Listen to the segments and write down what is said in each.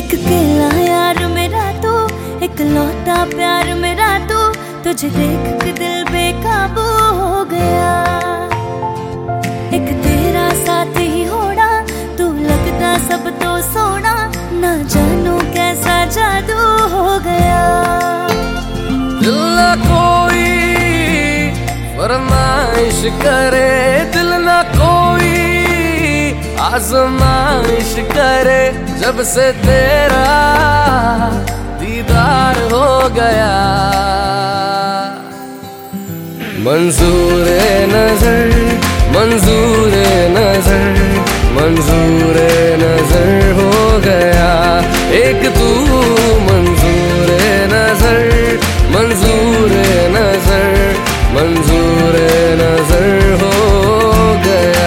एक अकेला यार मेरा तू, एक लौटा प्यार मेरा तू, तुझे देख के दिल बेकाबू हो गया। एक तेरा साथ ही होना, तू लगता सब तो सोना, ना जानो कैसा जादू हो गया। दिल ना कोई फरमाइश करे, दिल ना कोई आजमाइश करे, जब से तेरा दीदार हो गया। मंजूर नजर, मंजूर नजर, मंजूर नजर हो गया एक तू। मंजूर नजर, मंजूर नजर, मंजूर नजर हो गया।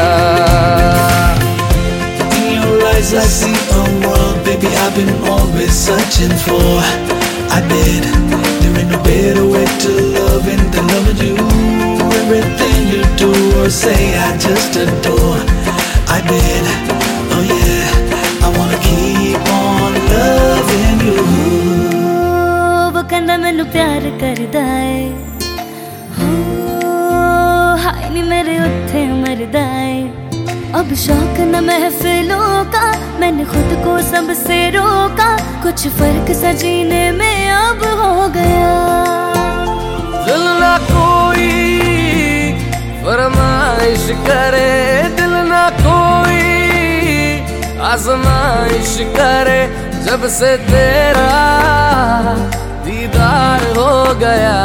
I see a world, baby, I've been always searching for. I did. There ain't no better way to loving than loving you. Everything you do or say, I just adore. I did. Oh yeah, I wanna keep on loving you. वो कहंदा मैनू प्यार करदा है, हाय नी मेरे उत्थे मरदा है। अब शौक न महफिलों का, मैंने खुद को सबसे रोका, कुछ फर्क सा जीने में अब हो गया। दिल ना कोई फरमाइश करे, दिल ना कोई आजमाइश करे, जब से तेरा दीदार हो गया।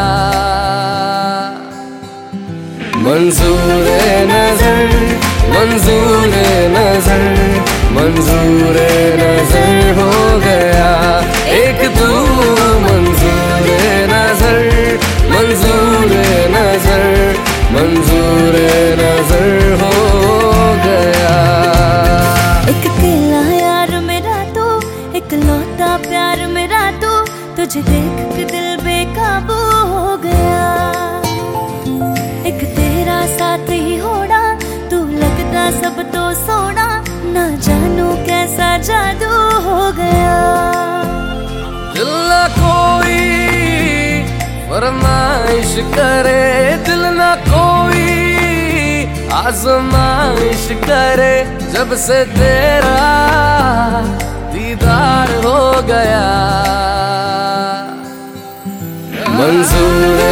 मंजूर नजर, मंजूर नजर, मंजूर नजर हो गया एक तू। मंजूर नजर, मंजूर नजर, मंजूर नजर हो गया। एक अकेला यार मेरा तू, एक लौटा प्यार मेरा तू, तुझे देख के दिल बेकाबू हो गया। एक तेरा साथ ही होना, तू लगता सब तो सोना, ना जानो कैसा जादू हो गया। दिल ना कोई फरमाइश करे, दिल ना कोई आजमाइश करे, जब से तेरा दीदार हो गया। मंजूर